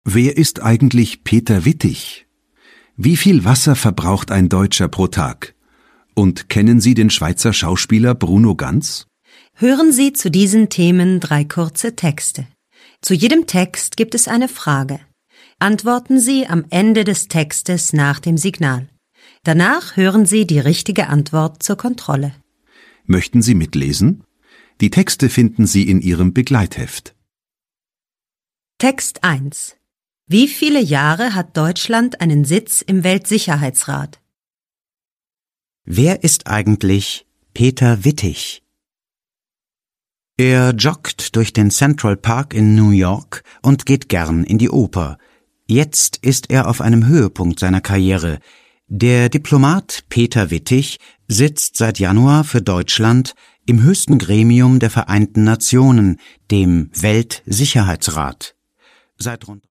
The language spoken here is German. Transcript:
Wer ist eigentlich Peter Wittig? Wie viel Wasser verbraucht ein Deutscher pro Tag? Und kennen Sie den Schweizer Schauspieler Bruno Ganz? Hören Sie zu diesen Themen 3 kurze Texte. Zu jedem Text gibt es eine Frage. Antworten Sie am Ende des Textes nach dem Signal. Danach hören Sie die richtige Antwort zur Kontrolle. Möchten Sie mitlesen? Die Texte finden Sie in Ihrem Begleitheft. Text 1. Wie viele Jahre hat Deutschland einen Sitz im Weltsicherheitsrat? Wer ist eigentlich Peter Wittig? Er joggt durch den Central Park in New York und geht gern in die Oper. Jetzt ist er auf einem Höhepunkt seiner Karriere. Der Diplomat Peter Wittig sitzt seit Januar für Deutschland im höchsten Gremium der Vereinten Nationen, dem Weltsicherheitsrat. Seit rund